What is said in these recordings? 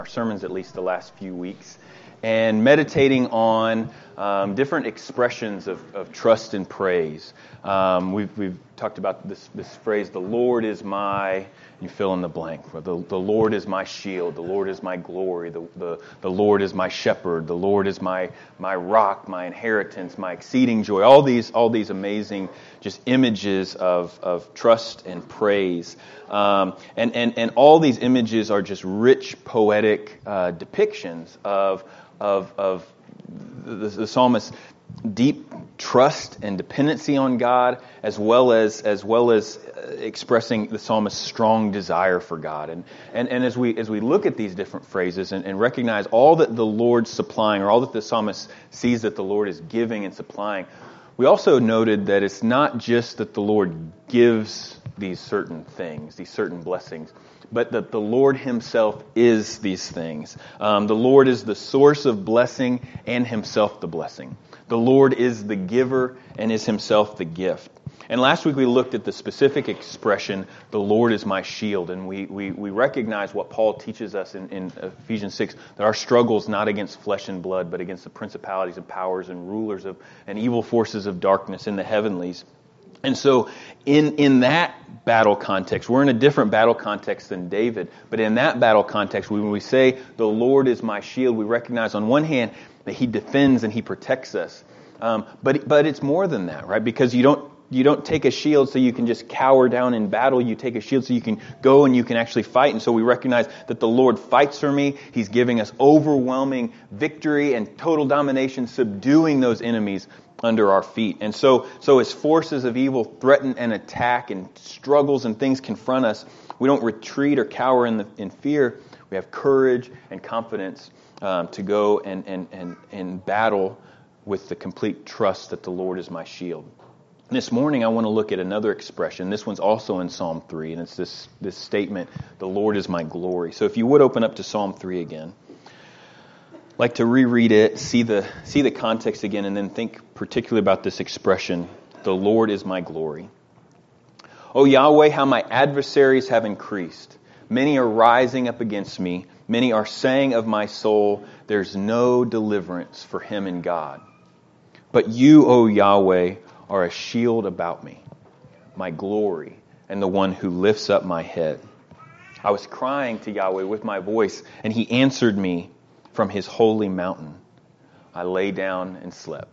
our sermons, at least the last few weeks, and meditating on different expressions of trust and praise. We've talked about this phrase, the Lord is my, you fill in the blank. The Lord is my shield. The Lord is my glory. The Lord is my shepherd. The Lord is my rock, my inheritance, my exceeding joy. All these amazing just images of trust and praise. And all these images are just rich poetic depictions of the psalmist's deep trust and dependency on God, as well as expressing the psalmist's strong desire for God. And as we look at these different phrases and recognize all that the Lord's supplying, or all that the psalmist sees that the Lord is giving and supplying, we also noted that it's not just that the Lord gives these certain things, these certain blessings, but that the Lord Himself is these things. The Lord is the source of blessing and Himself the blessing. The Lord is the giver and is Himself the gift. And last week we looked at the specific expression, the Lord is my shield. And we recognize what Paul teaches us in Ephesians 6, that our struggle is not against flesh and blood, but against the principalities and powers and rulers and evil forces of darkness in the heavenlies. And so in that battle context, we're in a different battle context than David, but in that battle context, when we say the Lord is my shield, we recognize on one hand that He defends and He protects us. But it's more than that, right? Because you don't take a shield so you can just cower down in battle. You take a shield so you can go and you can actually fight. And so we recognize that the Lord fights for me. He's giving us overwhelming victory and total domination, subduing those enemies under our feet. And so as forces of evil threaten and attack and struggles and things confront us, we don't retreat or cower in fear. We have courage and confidence to go and battle with the complete trust that the Lord is my shield. This morning I want to look at another expression. This one's also in Psalm 3, and it's this statement, the Lord is my glory. So if you would open up to Psalm 3 again. I'd like to reread it, see the context again, and then think particularly about this expression, the Lord is my glory. O Yahweh, how my adversaries have increased. Many are rising up against me. Many are saying of my soul, there's no deliverance for him in God. But you, O Yahweh, are a shield about me, my glory, and the one who lifts up my head. I was crying to Yahweh with my voice, and He answered me from His holy mountain. I lay down and slept.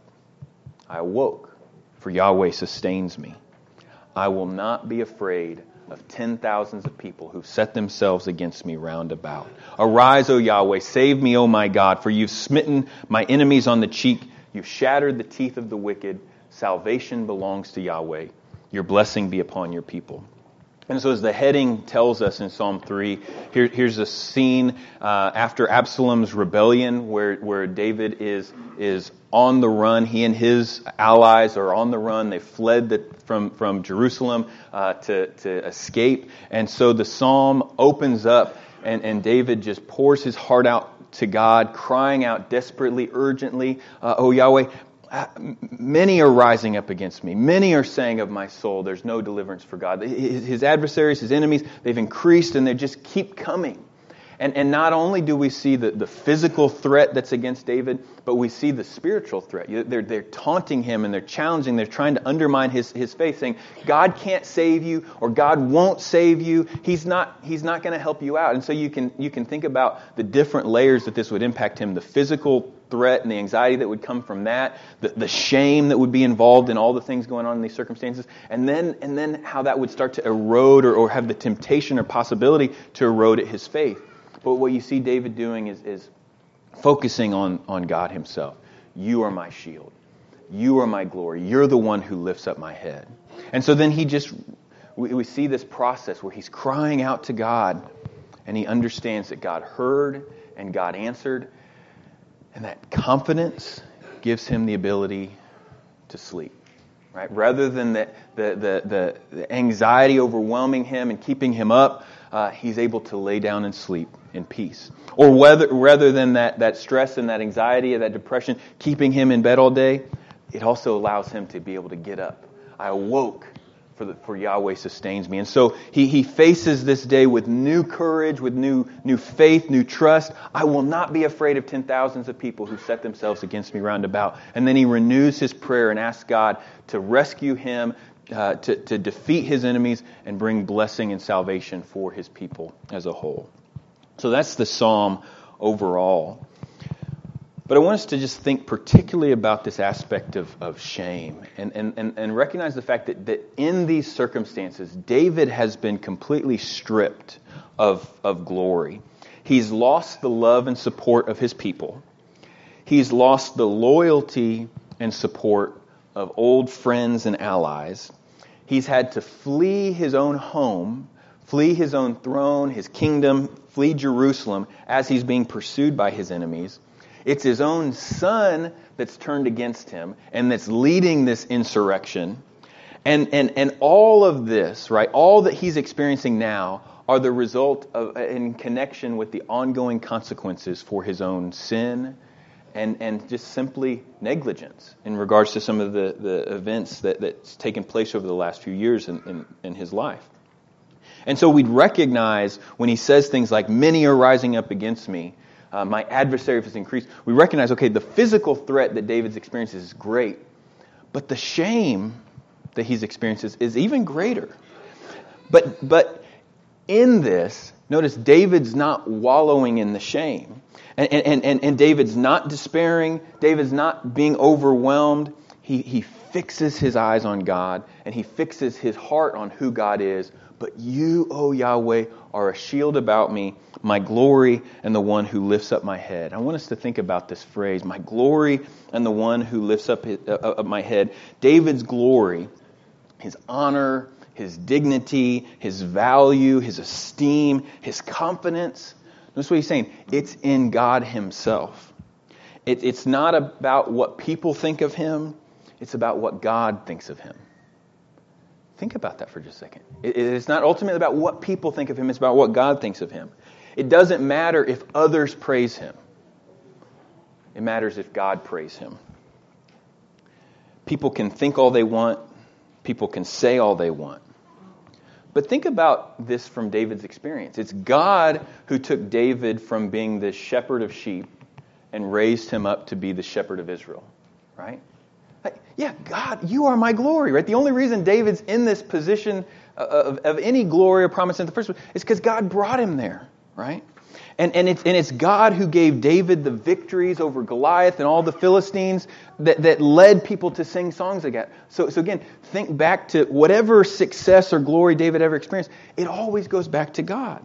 I awoke, for Yahweh sustains me. I will not be afraid of 10,000s of people who've set themselves against me round about. Arise, O Yahweh, save me, O my God, for you've smitten my enemies on the cheek. You've shattered the teeth of the wicked. Salvation belongs to Yahweh. Your blessing be upon your people. And so as the heading tells us in Psalm 3, here's a scene after Absalom's rebellion where David is on the run. He and his allies are on the run. They fled from Jerusalem to escape. And so the psalm opens up and David just pours his heart out to God, crying out desperately, urgently, "O Yahweh, many are rising up against me. Many are saying of my soul, there's no deliverance for God." His adversaries, his enemies, they've increased and they just keep coming. And not only do we see the physical threat that's against David, but we see the spiritual threat. They're taunting him and they're challenging, they're trying to undermine his faith, saying, God can't save you, or God won't save you. He's not going to help you out. And so you can think about the different layers that this would impact him, the physical threat and the anxiety that would come from that, the shame that would be involved in all the things going on in these circumstances, and then how that would start to erode or have the temptation or possibility to erode his faith. But what you see David doing is focusing on God Himself. You are my shield. You are my glory. You're the one who lifts up my head. And so then we see this process where he's crying out to God, and he understands that God heard and God answered, and that confidence gives him the ability to sleep. Right? Rather than the anxiety overwhelming him and keeping him up, he's able to lay down and sleep in peace. Or rather than that stress and that anxiety and that depression keeping him in bed all day, it also allows him to be able to get up. I awoke, for Yahweh sustains me. And so he faces this day with new courage, with new faith, new trust. I will not be afraid of 10,000s of people who set themselves against me round about. And then he renews his prayer and asks God to rescue him, to defeat his enemies and bring blessing and salvation for his people as a whole. So that's the psalm overall. But I want us to just think particularly about this aspect of shame and recognize the fact that in these circumstances, David has been completely stripped of glory. He's lost the love and support of his people. He's lost the loyalty and support of old friends and allies. He's had to flee his own home, flee his own throne, his kingdom, flee Jerusalem as he's being pursued by his enemies. It's his own son that's turned against him and that's leading this insurrection. And all of this, right, all that he's experiencing now are the result of, in connection with the ongoing consequences for his own sin and just simply negligence in regards to some of the events that's taken place over the last few years in his life. And so we'd recognize when he says things like, many are rising up against me, my adversary has increased. We recognize, okay, the physical threat that David's experiences is great, but the shame that he's experiences is even greater. But in this, notice David's not wallowing in the shame. And David's not despairing. David's not being overwhelmed. He fixes his eyes on God, and he fixes his heart on who God is. But you, O Yahweh, are a shield about me, my glory, and the one who lifts up my head. I want us to think about this phrase, my glory and the one who lifts up my head. David's glory, his honor, his dignity, his value, his esteem, his confidence. Notice what he's saying. It's in God himself. It's not about what people think of him. It's about what God thinks of him. Think about that for just a second. It's not ultimately about what people think of him. It's about what God thinks of him. It doesn't matter if others praise him. It matters if God praise him. People can think all they want. People can say all they want. But think about this from David's experience. It's God who took David from being the shepherd of sheep and raised him up to be the shepherd of Israel. Right? Yeah, God, you are my glory, right? The only reason David's in this position of any glory or promise in the first place is because God brought him there, right? And it's God who gave David the victories over Goliath and all the Philistines that led people to sing songs again. So again, think back to whatever success or glory David ever experienced. It always goes back to God.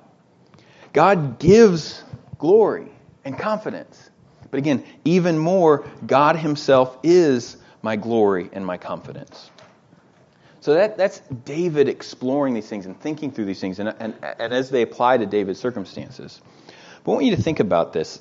God gives glory and confidence. But again, even more, God himself is my glory and my confidence. So that's David exploring these things and thinking through these things and as they apply to David's circumstances. But I want you to think about this.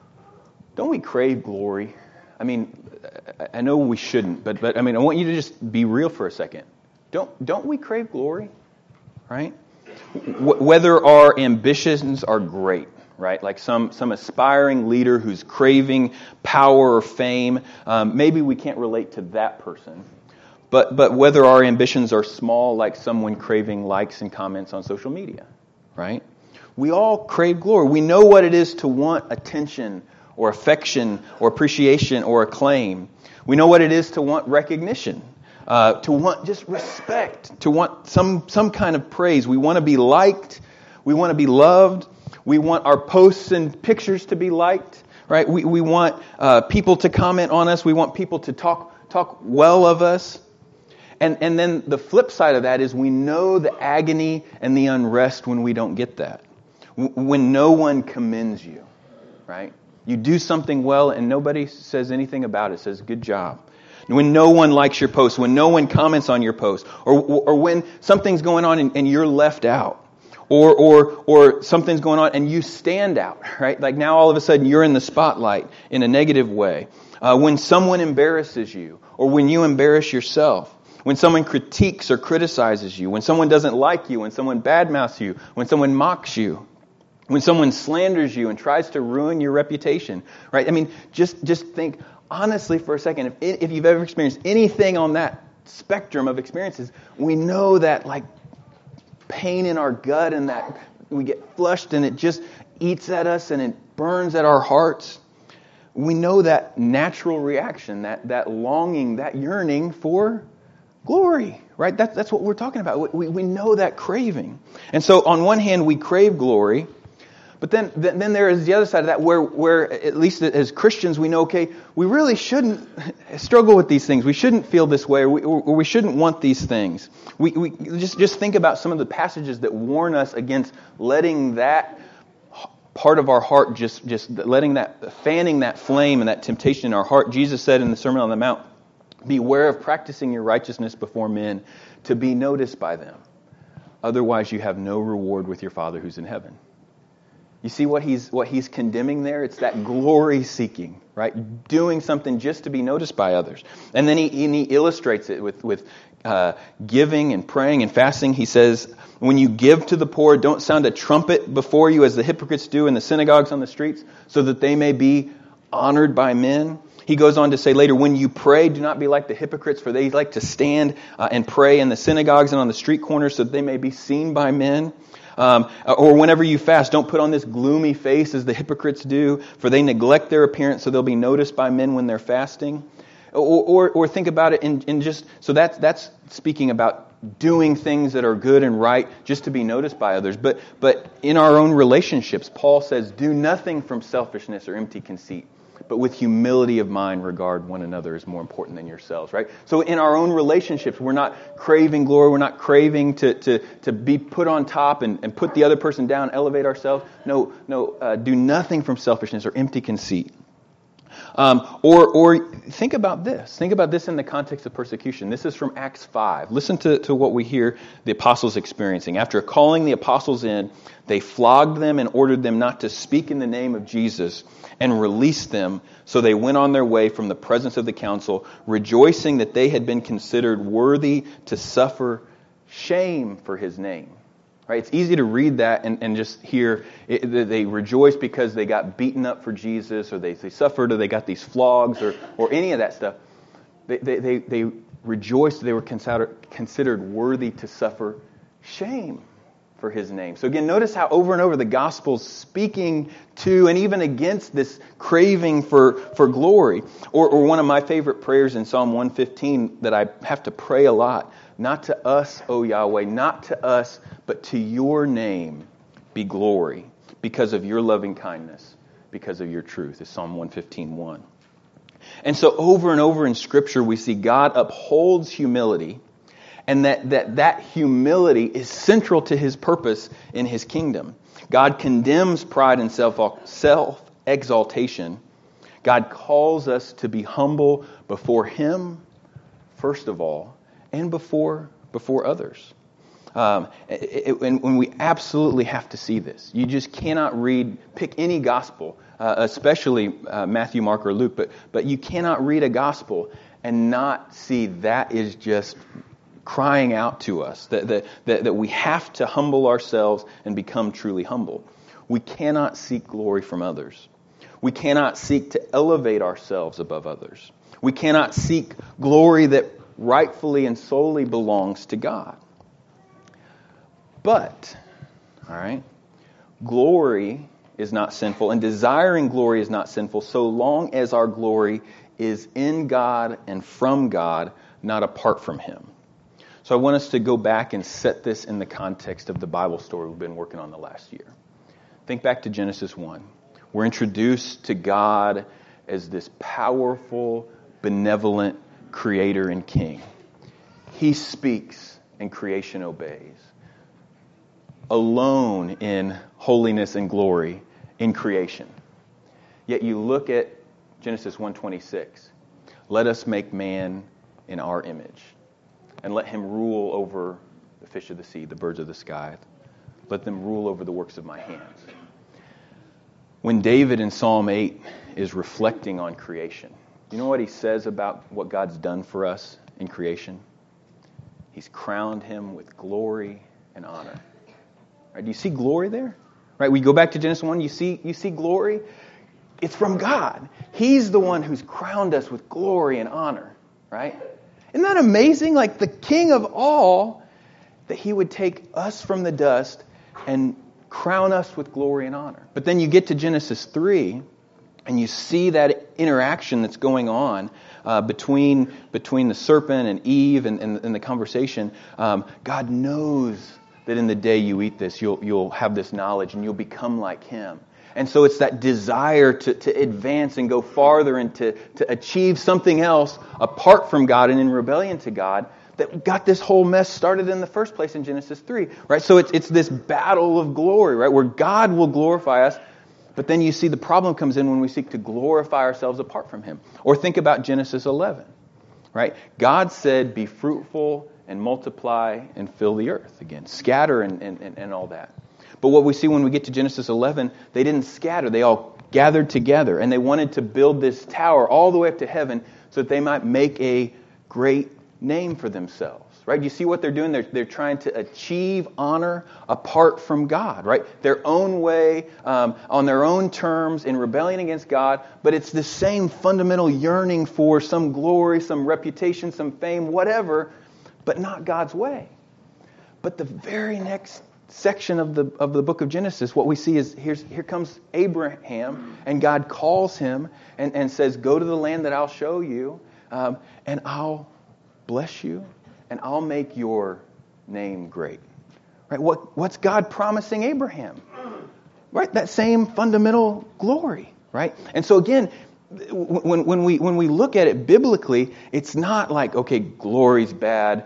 Don't we crave glory? I mean, I know we shouldn't, but I mean, I want you to just be real for a second. Don't we crave glory? Right? Whether our ambitions are great, right? Like some aspiring leader who's craving power or fame. Maybe we can't relate to that person. But whether our ambitions are small, like someone craving likes and comments on social media, right? We all crave glory. We know what it is to want attention or affection or appreciation or acclaim. We know what it is to want recognition, to want just respect, to want some kind of praise. We want to be liked. We want to be loved. We want our posts and pictures to be liked, right? We want people to comment on us. We want people to talk well of us. And then the flip side of that is we know the agony and the unrest when we don't get that. When no one commends you, right? You do something well and nobody says anything about it, says good job. When no one likes your post, when no one comments on your post, or when something's going on and you're left out. Or something's going on and you stand out, right? Like now all of a sudden you're in the spotlight in a negative way. When someone embarrasses you, or when you embarrass yourself, when someone critiques or criticizes you, when someone doesn't like you, when someone badmouths you, when someone mocks you, when someone slanders you and tries to ruin your reputation, right? I mean, just think honestly for a second, if you've ever experienced anything on that spectrum of experiences, we know that like pain in our gut and that we get flushed and it just eats at us and it burns at our hearts. We know that natural reaction, that longing, that yearning for glory, right? That's what we're talking about. We know that craving. And so on one hand, we crave glory, but then there is the other side of that where at least as Christians, we know, okay, we really shouldn't struggle with these things. We shouldn't feel this way, or we shouldn't want these things. We just think about some of the passages that warn us against letting that part of our heart just letting that, fanning that flame and that temptation in our heart. Jesus said in the Sermon on the Mount, beware of practicing your righteousness before men to be noticed by them. Otherwise you have no reward with your Father who's in heaven. You see what he's condemning there? It's that glory seeking, right? Doing something just to be noticed by others. And then he illustrates it with giving and praying and fasting. He says, when you give to the poor, don't sound a trumpet before you as the hypocrites do in the synagogues on the streets, so that they may be honored by men. He goes on to say later, when you pray, do not be like the hypocrites, for they like to stand and pray in the synagogues and on the street corners so that they may be seen by men. Or whenever you fast, don't put on this gloomy face as the hypocrites do, for they neglect their appearance so they'll be noticed by men when they're fasting. Or think about it in just, so that's speaking about doing things that are good and right just to be noticed by others. But in our own relationships, Paul says, do nothing from selfishness or empty conceit, but with humility of mind regard one another as more important than yourselves, right? So in our own relationships, we're not craving glory, we're not craving to be put on top and put the other person down, elevate ourselves. No, do nothing from selfishness or empty conceit. Or think about this. Think about this in the context of persecution. This is from Acts 5. Listen to what we hear the apostles experiencing. After calling the apostles in, they flogged them and ordered them not to speak in the name of Jesus and released them. So they went on their way from the presence of the council, rejoicing that they had been considered worthy to suffer shame for his name. Right? It's easy to read that and just hear they rejoice because they got beaten up for Jesus, or they suffered, or they got these flogs, or any of that stuff. They rejoiced they were considered worthy to suffer shame for his name. So again, notice how over and over the Gospel's speaking to and even against this craving for glory. Or one of my favorite prayers in Psalm 115 that I have to pray a lot. Not to us, O Yahweh, not to us, but to your name be glory because of your loving kindness, because of your truth, is Psalm 115:1. And so over and over in Scripture, we see God upholds humility, and that humility is central to his purpose in his kingdom. God condemns pride and self-exaltation. God calls us to be humble before him, first of all, and before others. And we absolutely have to see this. You just cannot pick any gospel, especially Matthew, Mark, or Luke, but you cannot read a gospel and not see that is just crying out to us, that we have to humble ourselves and become truly humble. We cannot seek glory from others. We cannot seek to elevate ourselves above others. We cannot seek glory that rightfully and solely belongs to God. But, all right, glory is not sinful, and desiring glory is not sinful so long as our glory is in God and from God, not apart from him. So I want us to go back and set this in the context of the Bible story we've been working on the last year. Think back to Genesis 1. We're introduced to God as this powerful, benevolent creator and king. He speaks and creation obeys. Alone in holiness and glory in creation. Yet you look at Genesis 1:26. Let us make man in our image, and let him rule over the fish of the sea, the birds of the sky. Let them rule over the works of my hands. When David in Psalm 8 is reflecting on creation, you know what he says about what God's done for us in creation? He's crowned him with glory and honor. Right, do you see glory there? Right, we go back to Genesis 1, you see glory? It's from God. He's the one who's crowned us with glory and honor, right? Isn't that amazing? Like the King of all, that He would take us from the dust and crown us with glory and honor. But then you get to Genesis 3, and you see that interaction that's going on between the serpent and Eve and the conversation. God knows that in the day you eat this, you'll have this knowledge and you'll become like Him. And so it's that desire to advance and go farther and to achieve something else apart from God and in rebellion to God that got this whole mess started in the first place in Genesis 3. Right? So it's this battle of glory, right? Where God will glorify us. But then you see the problem comes in when we seek to glorify ourselves apart from Him. Or think about Genesis 11, right? God said, be fruitful and multiply and fill the earth. Again, scatter and all that. But what we see when we get to Genesis 11, they didn't scatter. They all gathered together. And they wanted to build this tower all the way up to heaven so that they might make a great name for themselves. Right? You see what they're doing? They're trying to achieve honor apart from God, right? Their own way, on their own terms, in rebellion against God. But it's the same fundamental yearning for some glory, some reputation, some fame, whatever, but not God's way. But the very next section of the book of Genesis, what we see is here comes Abraham, and God calls him and says, go to the land that I'll show you, and I'll bless you. And I'll make your name great. Right? What's God promising Abraham? Right? That same fundamental glory. Right? And so again, when we look at it biblically, it's not like, okay, glory's bad.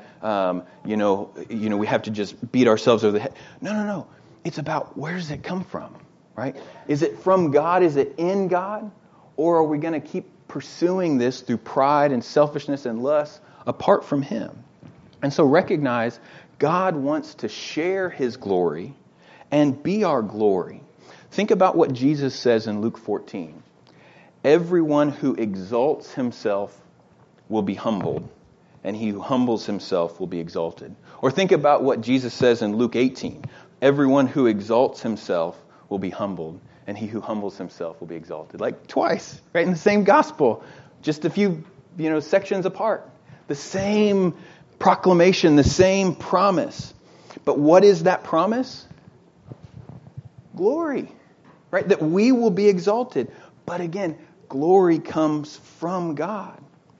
We have to just beat ourselves over the head. No. It's about, where does it come from? Right? Is it from God? Is it in God? Or are we going to keep pursuing this through pride and selfishness and lust apart from Him? And so recognize God wants to share His glory and be our glory. Think about what Jesus says in Luke 14. Everyone who exalts himself will be humbled, and he who humbles himself will be exalted. Or think about what Jesus says in Luke 18. Everyone who exalts himself will be humbled, and he who humbles himself will be exalted. Like twice, right? In the same gospel, just a few, sections apart. The same proclamation, the same promise. But what is that promise? Glory, right? That we will be exalted. But again, glory comes from God.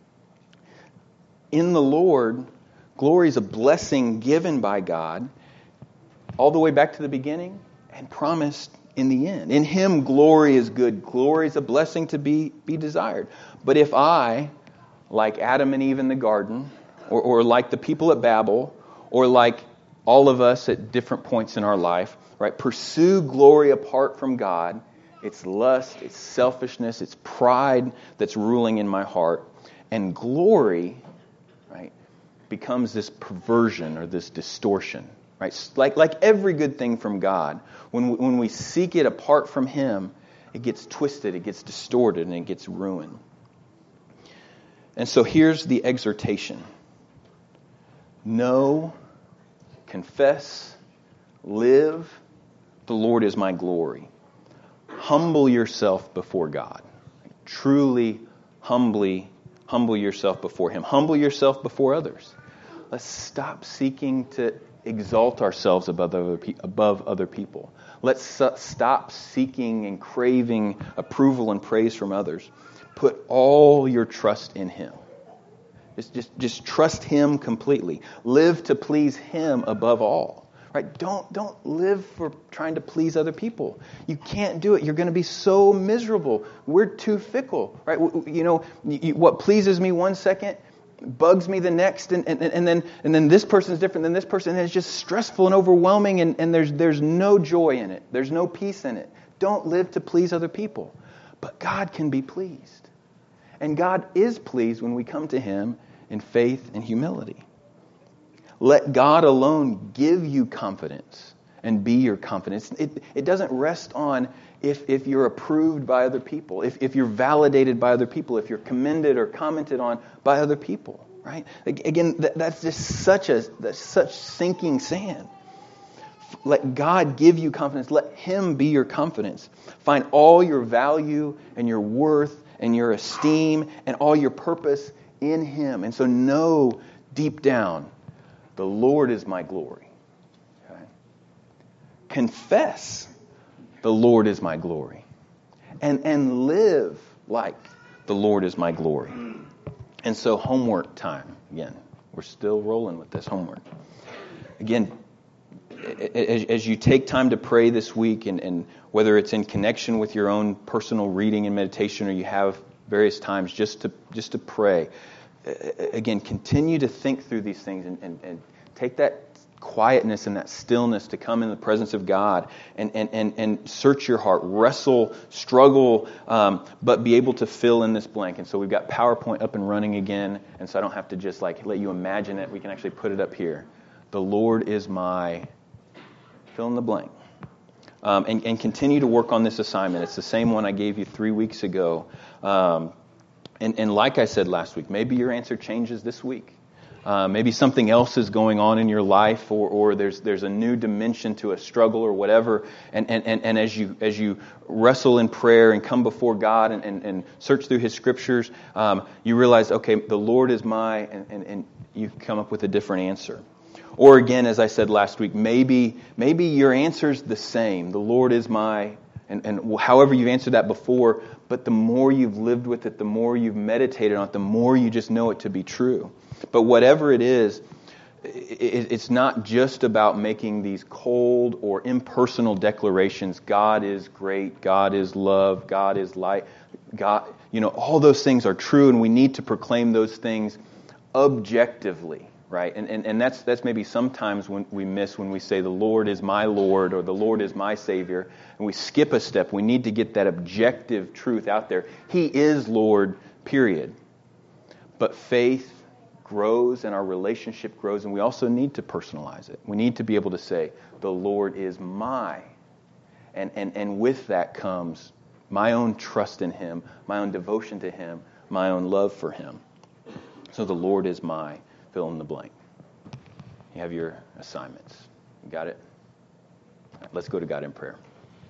In the Lord, glory is a blessing given by God all the way back to the beginning and promised in the end. In Him, glory is good. Glory is a blessing to be desired. But if I, like Adam and Eve in the garden, or like the people at Babel, or like all of us at different points in our life, right, pursue glory apart from God, it's lust, it's selfishness, it's pride that's ruling in my heart. And glory, right, becomes this perversion or this distortion, right? Like every good thing from God, when we seek it apart from Him, it gets twisted, it gets distorted, and it gets ruined. And so here's the exhortation. Know, confess, live, the Lord is my glory. Humble yourself before God. Truly, humbly, humble yourself before Him. Humble yourself before others. Let's stop seeking to exalt ourselves above other people. Let's stop seeking and craving approval and praise from others. Put all your trust in Him. Just trust Him completely. Live to please Him above all. Right? Don't live for trying to please other people. You can't do it. You're going to be so miserable. We're too fickle. Right? What pleases me one second bugs me the next, and then this person's different than this person, and it's just stressful and overwhelming, and there's no joy in it. There's no peace in it. Don't live to please other people. But God can be pleased. And God is pleased when we come to Him in faith and humility. Let God alone give you confidence and be your confidence. It doesn't rest on if you're approved by other people, if you're validated by other people, if you're commended or commented on by other people, right? Again, that's just such sinking sand. Let God give you confidence. Let Him be your confidence. Find all your value and your worth and your esteem and all your purpose in Him. And so know deep down, the Lord is my glory. Okay? Confess, the Lord is my glory. And live like the Lord is my glory. And so homework time. Again, we're still rolling with this homework. Again, as you take time to pray this week, and whether it's in connection with your own personal reading and meditation, or you have various times just to pray, again, continue to think through these things and take that quietness and that stillness to come in the presence of God and search your heart, wrestle, struggle, but be able to fill in this blank. And so we've got PowerPoint up and running again, and so I don't have to just let you imagine it. We can actually put it up here. The Lord is my fill in the blank. And continue to work on this assignment. It's the same one I gave you 3 weeks ago. And like I said last week, maybe your answer changes this week. Maybe something else is going on in your life, or there's a new dimension to a struggle or whatever. And as you wrestle in prayer and come before God and search through His Scriptures, you realize, okay, the Lord is my, and you come up with a different answer. Or again, as I said last week, maybe your answer's the same. The Lord is my, and however you've answered that before, but the more you've lived with it, the more you've meditated on it, the more you just know it to be true. But whatever it is, it's not just about making these cold or impersonal declarations. God is great. God is love. God is light. God, all those things are true, and we need to proclaim those things objectively. Right, and that's maybe sometimes when we miss when we say the Lord is my Lord or the Lord is my Savior, and we skip a step. We need to get that objective truth out there. He is Lord, period. But faith grows and our relationship grows, and we also need to personalize it. We need to be able to say, the Lord is my. And with that comes my own trust in Him, my own devotion to Him, my own love for Him. So the Lord is my. Fill in the blank. You have your assignments. You got it? All right, let's go to God in prayer.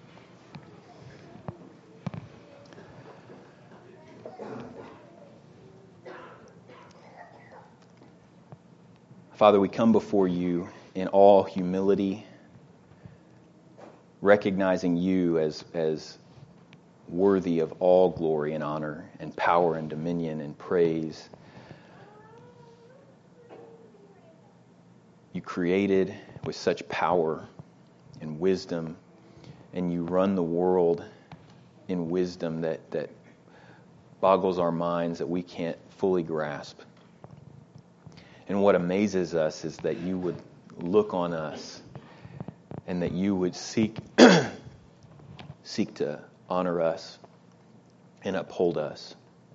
Father, we come before You in all humility, recognizing You as worthy of all glory and honor and power and dominion and praise. You created with such power and wisdom, and You run the world in wisdom that boggles our minds, that we can't fully grasp. And what amazes us is that You would look on us and that You would seek to honor us and uphold us.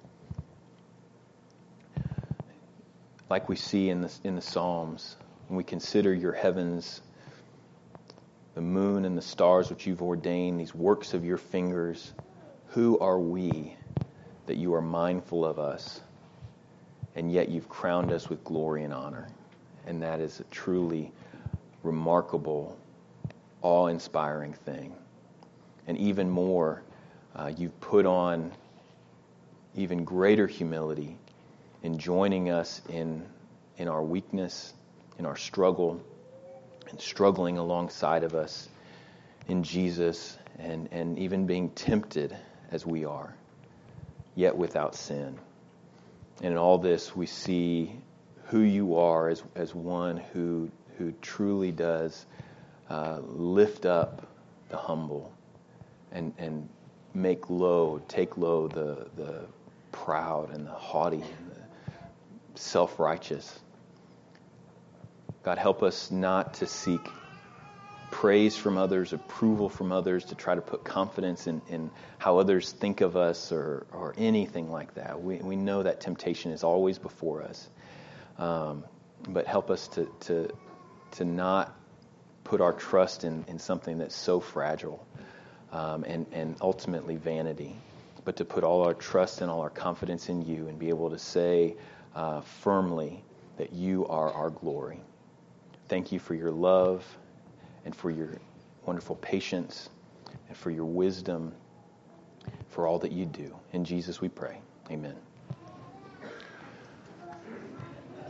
Like we see in the Psalms, when we consider Your heavens, the moon and the stars which You've ordained, these works of Your fingers, who are we that You are mindful of us, and yet You've crowned us with glory and honor? And that is a truly remarkable, awe-inspiring thing. And even more, You've put on even greater humility in joining us in our weakness, in our struggle, and struggling alongside of us in Jesus, and even being tempted as we are, yet without sin. And in all this, we see who You are as one who truly does lift up the humble and take low the proud and the haughty and the self-righteous. God, help us not to seek praise from others, approval from others, to try to put confidence in how others think of us or anything like that. We know that temptation is always before us. But help us to not put our trust in something that's so fragile and ultimately vanity, but to put all our trust and all our confidence in You and be able to say firmly that You are our glory. Thank You for Your love and for Your wonderful patience and for Your wisdom, for all that You do. In Jesus we pray. Amen.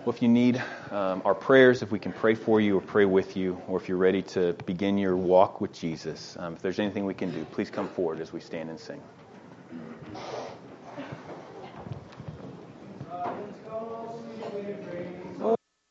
Well, if you need our prayers, if we can pray for you or pray with you, or if you're ready to begin your walk with Jesus, if there's anything we can do, please come forward as we stand and sing.